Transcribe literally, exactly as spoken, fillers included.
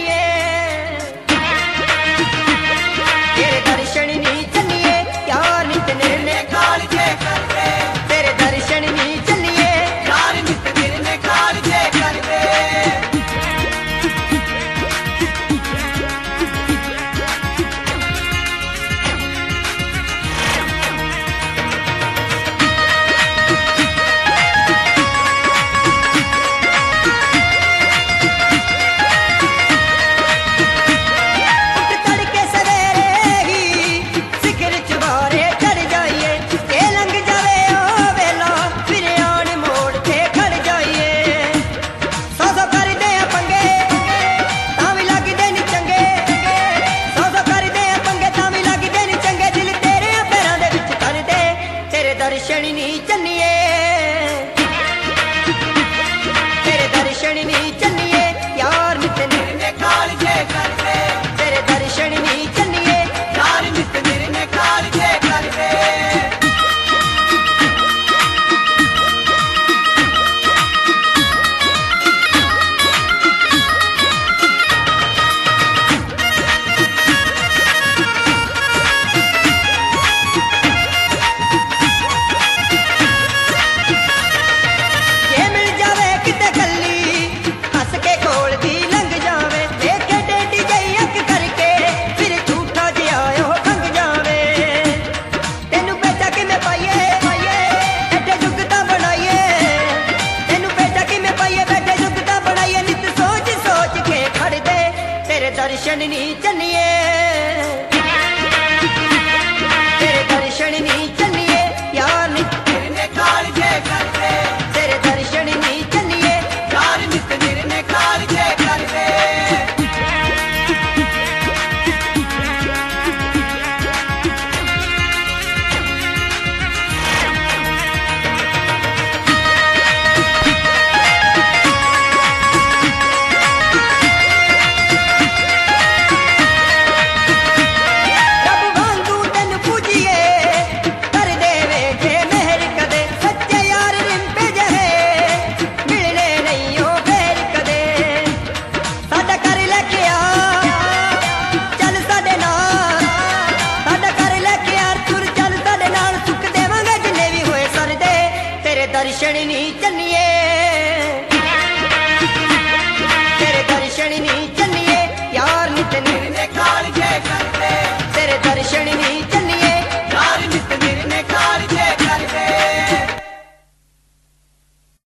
चलिए तेरे दर्शन नहीं चलिए यार नित निर्णय काल जे कर दे तेरे दर्शन नहीं चलिए यार नित निर्णय काल जे कर दे दर्शन नहीं चलिए तेरे दर्शन नहीं चलिए यार नित निर्णय काल जे कर दे तेरे दर्शन नहीं चलिए यार नित निर्णय काल जे कर दे दर्शन नहीं चलिए तेरे दर्शन नहीं चलिए यार नित निर्णय काल जे कर दे तेरे दर्शन नहीं चलिए यार नित निर्णय काल जे कर दे दर्शन नहीं चलिए तेरे दर्शन नहीं चलिए यार नित निर्णय काल जे कर